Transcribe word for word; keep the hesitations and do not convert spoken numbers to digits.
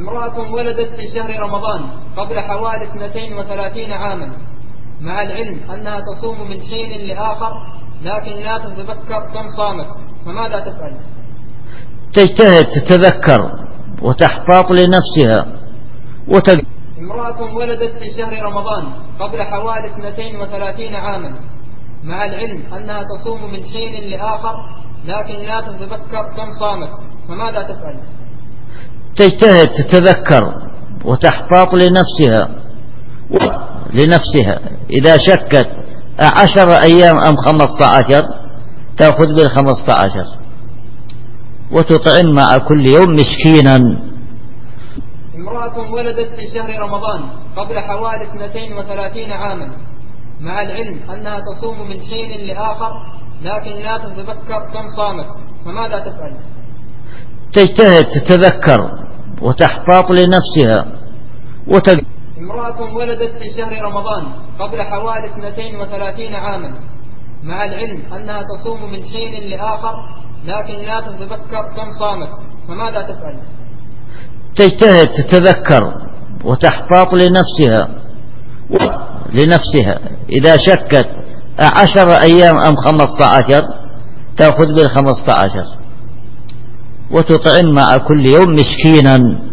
امرأة ولدت في شهر رمضان قبل حوالي اثنتين وثلاثين عاما، مع العلم أنها تصوم من حين لآخر لكن لا تتذكر كم صامت، فماذا تفعل؟ تجتهد تتذكر وتحتاط لنفسها وتج... امرأة ولدت في شهر رمضان قبل حوالي اثنتين وثلاثين عاما، مع العلم أنها تصوم من حين لآخر لكن لا تتذكر كم صامت، فماذا تفعل؟ تجتهد تتذكر وتحتاط لنفسها و... لنفسها إذا شكت عشر أيام أم خمسة عشر تأخذ بالخمسة عشر وتطعم مع كل يوم مسكينا. امرأة ولدت في شهر رمضان قبل حوالي اثنتين وثلاثين عاما، مع العلم أنها تصوم من حين لآخر لكن لا تتذكر كم صامت، فماذا تفعل؟ تجتهد تتذكر وتحتاط لنفسها وتج... امرأة ولدت في شهر رمضان قبل حوالي اثنتين وثلاثين عاما، مع العلم أنها تصوم من حين لآخر لكن لا تتذكر كم صامت، فماذا تفعل؟ تجتهد تتذكر وتحتاط لنفسها و... لنفسها إذا شكت عشر أيام أم خمسة عشر تأخذ بالخمسة عشر وتطعم مع كل يوم مسكينا.